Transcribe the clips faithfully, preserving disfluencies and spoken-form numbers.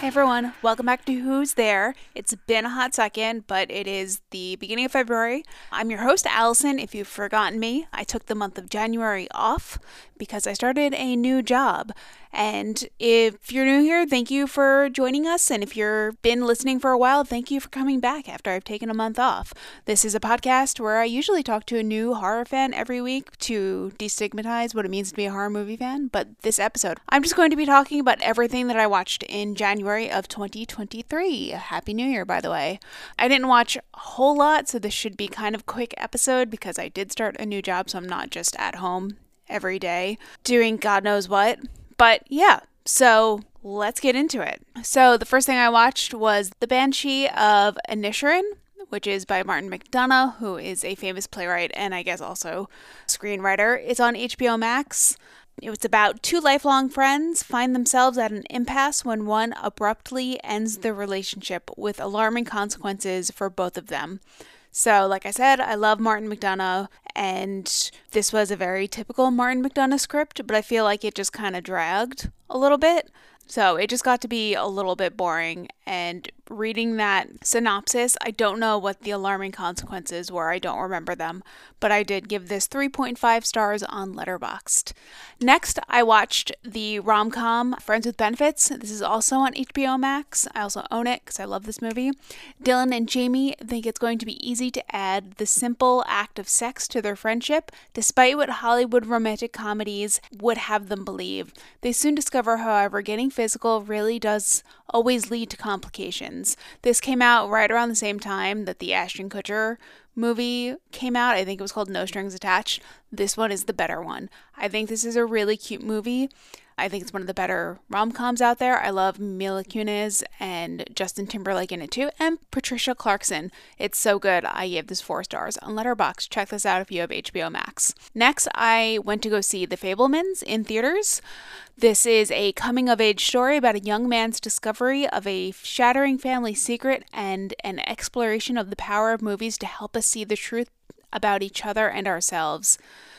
everyone, welcome back to Who's There. It's been a hot second, but it is the beginning of February. I'm your host, Allison. If you've forgotten me, I took the month of January off because I started a new job. And if you're new here, thank you for joining us. And if you've been listening for a while, thank you for coming back after I've taken a month off. This is a podcast where I usually talk to a new horror fan every week to destigmatize what it means to be a horror movie fan. But this episode, I'm just going to be talking about everything that I watched in January of twenty twenty-three. Happy New Year, by the way. I didn't watch a whole lot, so this should be kind of a quick episode because I did start a new job, so I'm not just at home every day doing God knows what. But yeah, so let's get into it. So the first thing I watched was The Banshee of Inisherin, which is by Martin McDonagh, who is a famous playwright and I guess also screenwriter. It's on H B O Max. It was about two lifelong friends find themselves at an impasse when one abruptly ends the relationship with alarming consequences for both of them. So, like I said, I love Martin McDonagh, and this was a very typical Martin McDonagh script, but I feel like it just kind of dragged a little bit. So it just got to be a little bit boring, and reading that synopsis, I don't know what the alarming consequences were. I don't remember them, but I did give this three point five stars on Letterboxd. Next, I watched the rom-com Friends with Benefits. This is also on H B O Max. I also own it because I love this movie. Dylan and Jamie think it's going to be easy to add the simple act of sex to their friendship, despite what Hollywood romantic comedies would have them believe. They soon discover, however, getting physical really does always lead to complications. This came out right around the same time that the Ashton Kutcher movie came out. I think it was called No Strings Attached. This one is the better one. I think this is a really cute movie. I think it's one of the better rom-coms out there. I love Mila Kunis and Justin Timberlake in it too, and Patricia Clarkson. It's so good. I gave this four stars on Letterboxd. Check this out if you have H B O Max. Next, I went to go see The Fabelmans in theaters. This is a coming-of-age story about a young man's discovery of a shattering family secret and an exploration of the power of movies to help us see the truth about each other and ourselves.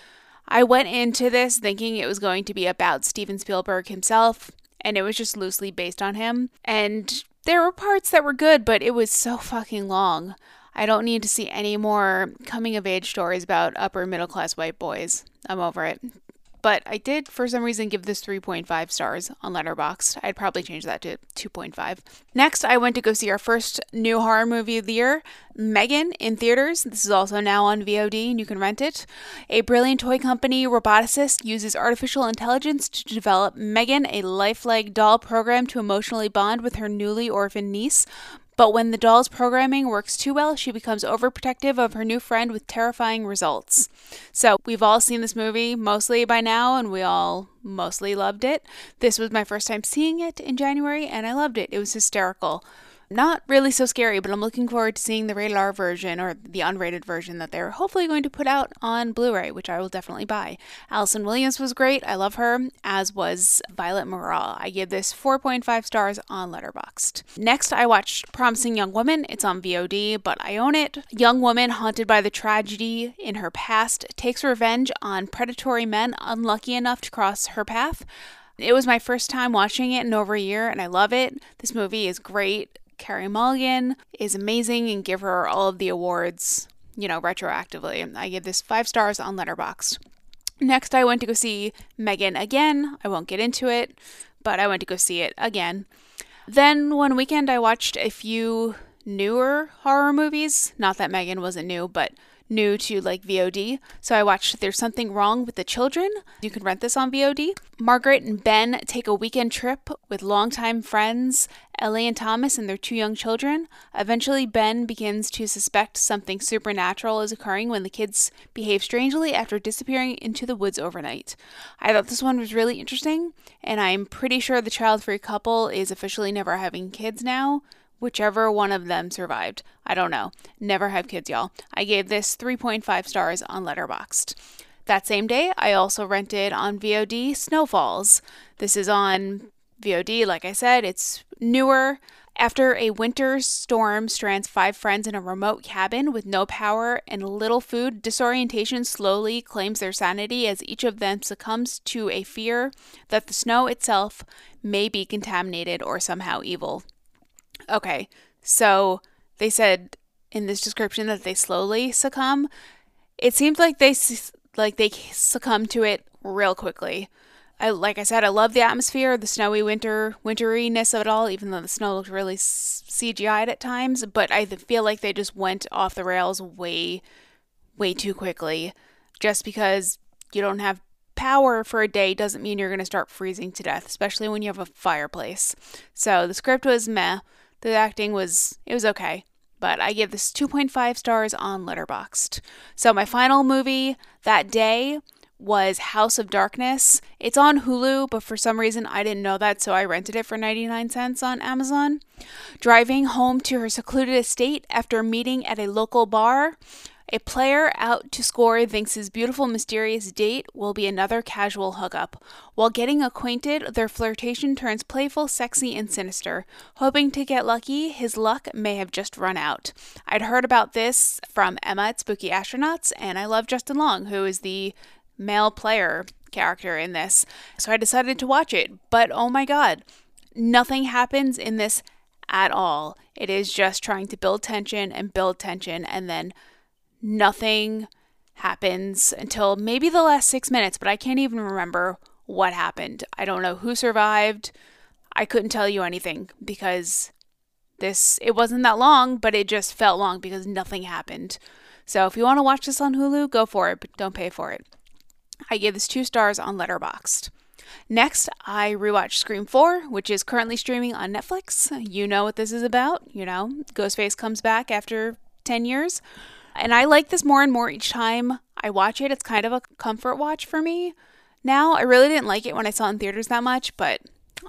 I went into this thinking it was going to be about Steven Spielberg himself, and it was just loosely based on him. And there were parts that were good, but it was so fucking long. I don't need to see any more coming-of-age stories about upper middle-class white boys. I'm over it. But I did, for some reason, give this three point five stars on Letterboxd. I'd probably change that to two point five. Next, I went to go see our first new horror movie of the year, Megan, in theaters. This is also now on V O D, and you can rent it. A brilliant toy company roboticist uses artificial intelligence to develop Megan, a lifelike doll program to emotionally bond with her newly orphaned niece. But when the doll's programming works too well, she becomes overprotective of her new friend with terrifying results. So we've all seen this movie mostly by now, and we all mostly loved it. This was my first time seeing it in January, and I loved it. It was hysterical. Not really so scary, but I'm looking forward to seeing the rated R version or the unrated version that they're hopefully going to put out on Blu-ray, which I will definitely buy. Allison Williams was great. I love her, as was Violet Morale. I give this four point five stars on Letterboxd. Next, I watched Promising Young Woman. It's on V O D, but I own it. Young woman haunted by the tragedy in her past takes revenge on predatory men unlucky enough to cross her path. It was my first time watching it in over a year, and I love it. This movie is great. Carey Mulligan is amazing, and give her all of the awards, you know, retroactively. I give this five stars on Letterboxd. Next, I went to go see Megan again. I won't get into it, but I went to go see it again. Then one weekend, I watched a few newer horror movies. Not that Megan wasn't new, but new to like V O D. So I watched There's Something Wrong with the Children. You can rent this on V O D. Margaret and Ben take a weekend trip with longtime friends Ellie and Thomas and their two young children. Eventually, Ben begins to suspect something supernatural is occurring when the kids behave strangely after disappearing into the woods overnight. I thought this one was really interesting, and I'm pretty sure the child-free couple is officially never having kids now. Whichever one of them survived. I don't know. Never have kids, y'all. I gave this three point five stars on Letterboxd. That same day, I also rented on V O D Snowfalls. This is on V O D, like I said. It's newer, After a winter storm strands five friends in a remote cabin with no power and little food, disorientation slowly claims their sanity as each of them succumbs to a fear that the snow itself may be contaminated or somehow evil. Okay, so they said in this description that they slowly succumb. It seems like they like they succumb to it real quickly. I, like I said, I love the atmosphere, the snowy winter, winteriness of it all, even though the snow looked really C G I'd at times, but I feel like they just went off the rails way, way too quickly. Just because you don't have power for a day doesn't mean you're going to start freezing to death, especially when you have a fireplace. So the script was meh. The acting was, it was okay. But I give this two point five stars on Letterboxd. So my final movie that day was House of Darkness. It's on Hulu, but for some reason I didn't know that, so I rented it for ninety-nine cents on Amazon. Driving home to her secluded estate after meeting at a local bar, a player out to score thinks his beautiful, mysterious date will be another casual hookup. While getting acquainted, their flirtation turns playful, sexy, and sinister. Hoping to get lucky, his luck may have just run out. I'd heard about this from Emma at Spooky Astronauts, and I love Justin Long, who is the male player character in this. So I decided to watch it. But oh my god, nothing happens in this at all. It is just trying to build tension and build tension, and then nothing happens until maybe the last six minutes, but I can't even remember what happened. I don't know who survived. I couldn't tell you anything because this, it wasn't that long, but it just felt long because nothing happened. So if you want to watch this on Hulu, go for it, but don't pay for it. I gave this two stars on Letterboxd. Next, I rewatched Scream four, which is currently streaming on Netflix. You know what this is about. You know, Ghostface comes back after ten years. And I like this more and more each time I watch it. It's kind of a comfort watch for me now. I really didn't like it when I saw it in theaters that much, but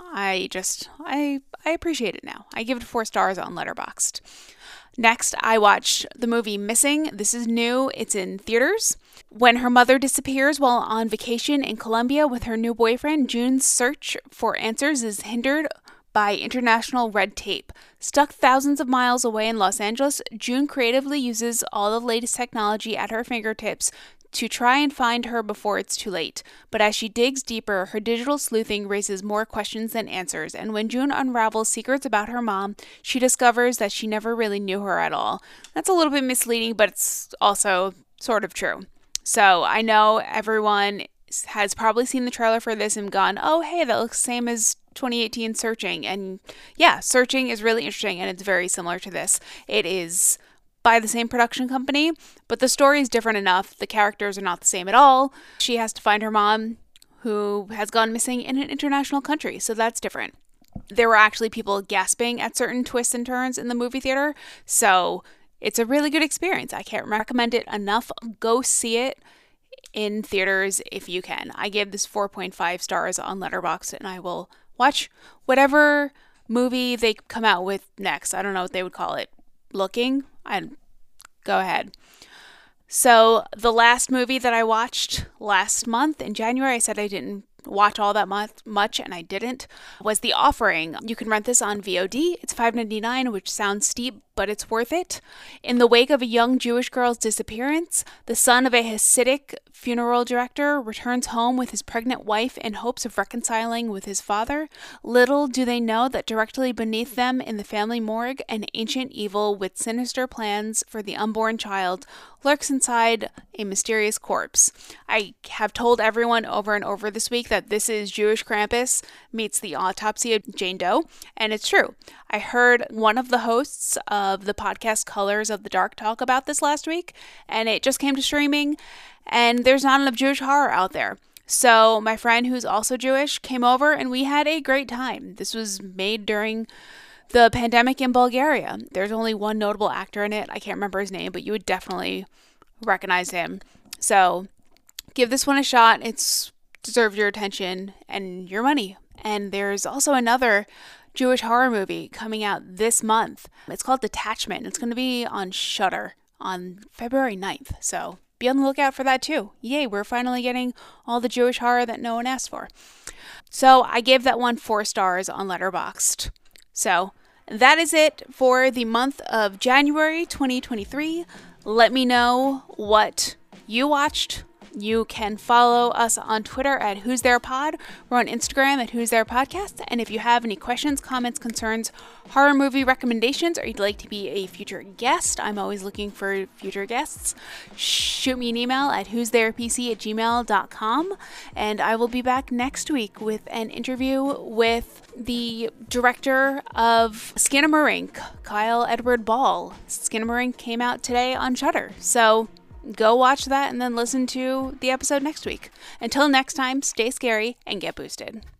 I just, I, I appreciate it now. I give it four stars on Letterboxd. Next, I watched the movie Missing. This is new. It's in theaters. When her mother disappears while on vacation in Colombia with her new boyfriend, June's search for answers is hindered by international red tape. Stuck thousands of miles away in Los Angeles, June creatively uses all the latest technology at her fingertips to try and find her before it's too late. But as she digs deeper, her digital sleuthing raises more questions than answers, and when June unravels secrets about her mom, she discovers that she never really knew her at all. That's a little bit misleading, but it's also sort of true. So I know everyone has probably seen the trailer for this and gone, oh, hey, that looks the same as twenty eighteen Searching. And yeah, Searching is really interesting, and it's very similar to this. It is by the same production company, but the story is different enough. The characters are not the same at all. She has to find her mom, who has gone missing in an international country, so that's different. There were actually people gasping at certain twists and turns in the movie theater, so it's a really good experience. I can't recommend it enough. Go see it in theaters if you can. I give this four point five stars on Letterboxd, and I will watch whatever movie they come out with next. I don't know what they would call it. Looking? I go ahead. So the last movie that I watched last month in January, I said I didn't watch all that much, much and I didn't, was The Offering. You can rent this on V O D. It's five dollars and ninety-nine cents, which sounds steep, but it's worth it. In the wake of a young Jewish girl's disappearance, the son of a Hasidic funeral director returns home with his pregnant wife in hopes of reconciling with his father. Little do they know that directly beneath them in the family morgue, an ancient evil with sinister plans for the unborn child lurks inside a mysterious corpse. I have told everyone over and over this week that this is Jewish Krampus meets the autopsy of Jane Doe, and it's true. I heard one of the hosts of the podcast Colors of the Dark talk about this last week, and it just came to streaming, and there's not enough Jewish horror out there. So my friend, who's also Jewish, came over and we had a great time. This was made during the pandemic in Bulgaria. There's only one notable actor in it. I can't remember his name, but you would definitely recognize him. So give this one a shot. It's deserved your attention and your money. And there's also another Jewish horror movie coming out this month. It's called Detachment. It's going to be on Shudder on February ninth. So be on the lookout for that too. Yay, we're finally getting all the Jewish horror that no one asked for. So I gave that one four stars on Letterboxd. So that is it for the month of January twenty twenty-three. Let me know what you watched. You can follow us on Twitter at Who's There Pod. We're on Instagram at Who's There Podcast. And if you have any questions, comments, concerns, horror movie recommendations, or you'd like to be a future guest, I'm always looking for future guests, shoot me an email at who's there p c at gmail dot com. And I will be back next week with an interview with the director of Skinamarink, Kyle Edward Ball. Skinamarink came out today on Shudder. So go watch that and then listen to the episode next week. Until next time, stay scary and get boosted.